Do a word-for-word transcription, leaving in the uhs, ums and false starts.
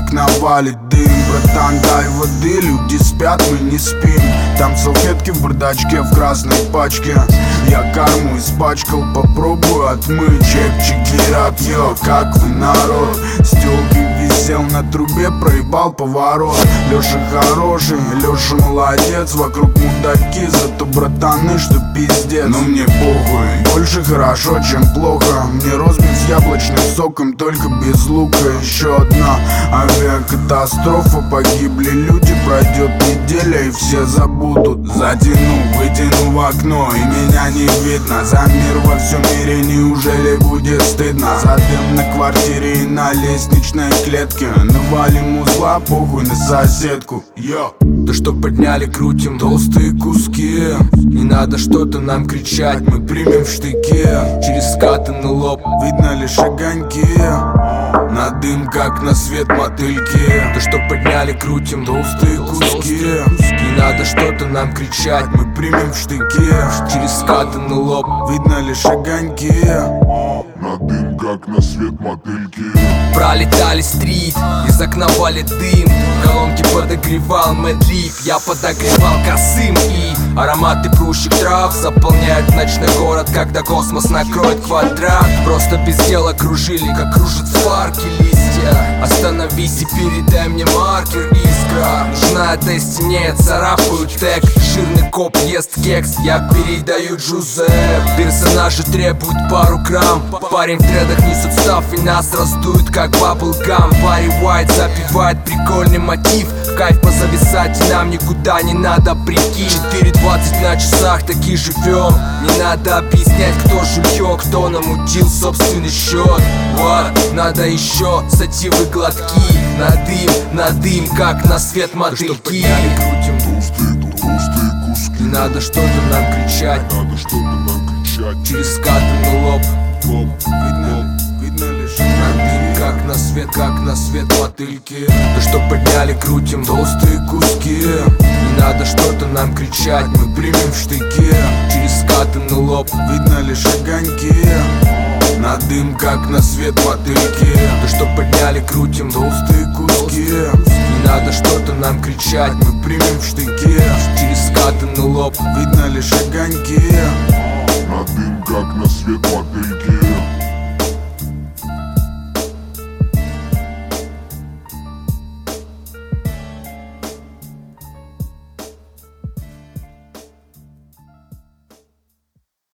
окна валит дым. Братан, дай воды, люди спят, мы не спим. Там салфетки в бардачке, в красной пачке. Я карму испачкал, попробую отмыть. Чепчики, рап, йо, как вы, народ? Стёлки висел на трубе, проебал поворот. Лёша хороший, Лёша молодец. Вокруг мудаки, зато братаны, что пиздец. Но мне похуй, больше хорошо, чем плохо. Мне розбит с яблочным соком, только без лука. Еще одна авиакатастрофа, погибли люди. Пройдет неделя и все забудут. Затяну, вытяну в окно и меня не видно. За мир во всем мире неужели будет стыдно? За дым на квартире и на лестничной клетке. Навалим узла, похуй на соседку. Йо. То, что подняли, крутим толстые куски. Не надо что-то нам кричать, мы примем в штыке. Через скатанный лоб видно лишь огоньки. На дым, как на свет мотыльки. То, что подняли, крутим толстые куски. Не надо что-то нам кричать, мы примем в штыке. Через скатанный лоб видно лишь огоньки. На дым, как на свет мотыльки. Пролетали стрит, из окна валит дым. Колонки подогревал Мэдлип, я подогревал косым. И ароматы прущих трав заполняют ночной город, когда космос накроет квадрат. Просто без дела кружили, как кружатся в парке листья. Остановись и передай мне маркер, искра. Нужна Destiny, царапаю тег. Жирный коп ест кекс, я передаю Джузеп. Персонажи требуют пару грамм. Парень в дредах несет став и нас раздует, как баблгам. Барри Уайт запевает прикольный мотив. Кайф позависать, и нам никуда не надо, прикинь. Четыре двадцать на часах, таки живем. Не надо объяснять, кто жульё, кто намутил собственный счет. Вот, надо еще сативы глотки. На дым, на дым, как на свет мотыльки. Крутим толстые, толстые куски. Не надо что-то нам кричать, Надо что-то нам кричать. через скатанный лоб Лоб, Видно, видно лишь на дым, как на свет, как на свет мотыльки. То, что подняли, крутим толстые куски. Не надо что-то нам кричать, мы примем в штыке. Через скатанный лоб видно лишь огоньки. на дым, как на свет мотыльки. То, что подняли, крутим толстые куски. Не надо что-то нам кричать, мы примем в штыке. Через скатанный лоб видно лишь огоньки. На дым, как на свет мотыльки.